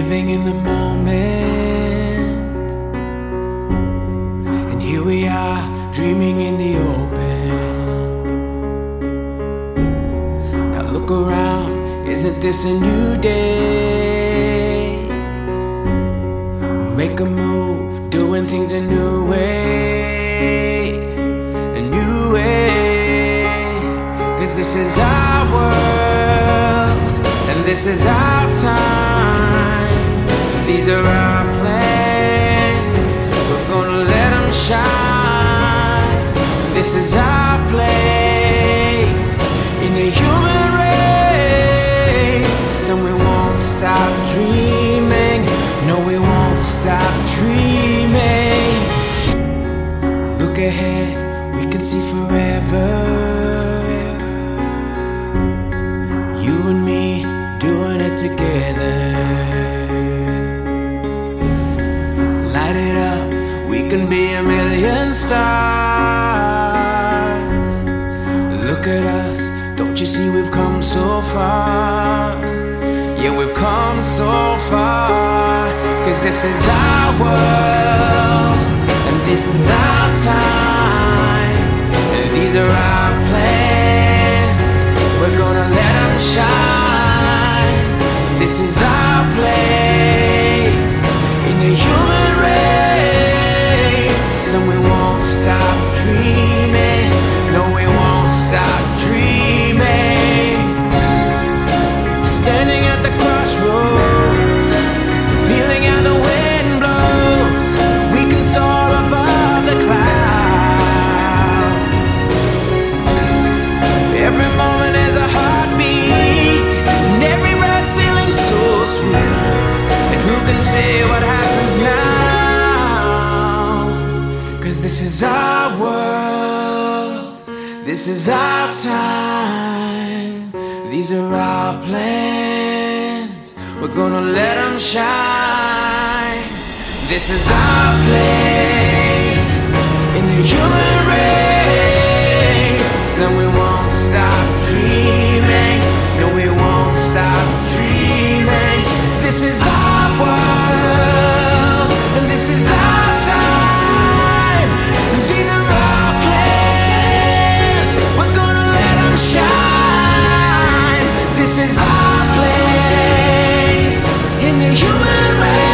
living in the moment, and here we are dreaming in the open. Now look around, isn't this a new day? Make a move, doing things a new way, a new way. 'Cause this is our world, and this is our time. These are our plans, we're gonna let them shine. This is our place in the human race, and we won't stop dreaming. No, we won't stop dreaming. Look ahead, we can see forever. You and me doing it together. Light it up, we can be a million stars. Look at us, don't you see we've come so far? Yeah, we've come so far. 'Cause this is our world, and this is our time, and these are our plans, we're gonna let them shine. This is our place in the human race, and we won't stop dreaming. No, we won't stop dreaming. Standing at the crossroads, feeling how the wind blows, we can soar above the clouds. Every moment is a heartbeat, and every breath feeling so sweet. And who can say what happens now? 'Cause this is our world, this is our time, these are our plans, we're gonna let them shine. This is our place in the human race, and we won't stop dreaming. No, we won't stop dreaming. This is our world, and this is our time. These are our plans, we're gonna let them shine. This is our place in the human race.